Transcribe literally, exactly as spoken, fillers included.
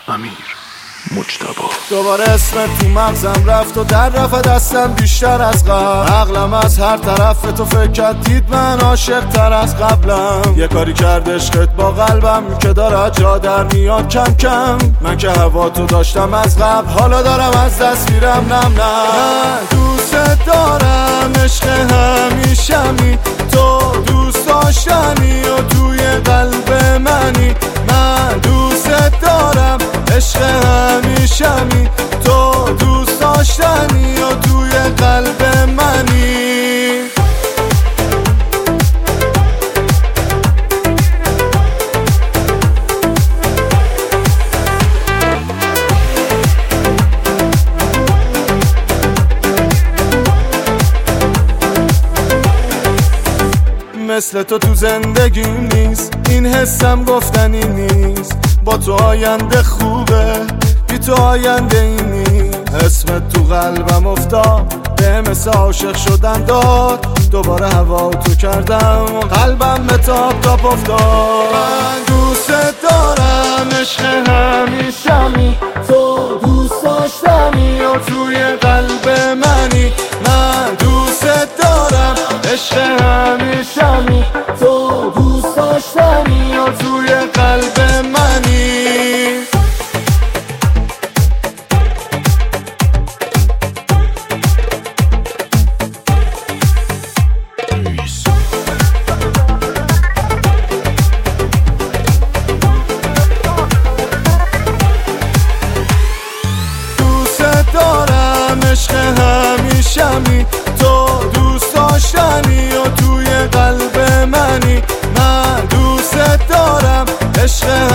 امیر مجتبی. دوباره اسمت تو مغزم رفت و در رفت دستم بیشتر از قبل. عقلم از هر طرف تو فکر کرد دید من عاشق تر از قبلم. یه کاری کرد عشقت با قلبم که داره جا در میاد کم کم. من که هوا تو داشتم از قبل، حالا دارم از دست میرم. نم نه دوست دارم، عشق همیشمی، تو دوست داشتنی و توی قلب منی. من دوست دارم، عشق همیشمی، تو دوست داشتنی و توی قلب منی. مثل تو تو زندگیم نیست، این حسم گفتنی نیست. با تو آینده خوبه، بی تو آینده ای نیست. اسمت تو قلبم افتاد، به مثل عاشق شدن داد. دوباره هوا تو کردم، قلبم به تاپ تاپ افتاد. من دوست دارم، عشق همیشمی، تو دوست داشتنی و توی قلب منی. من دوست دارم، عشق همیشمی، تو دوست داشتنی و توی قلب منی. دوست دارم، عشق همیشمی، تو دوست داشتنی و توی قلب منی. من دوست دارم، عشق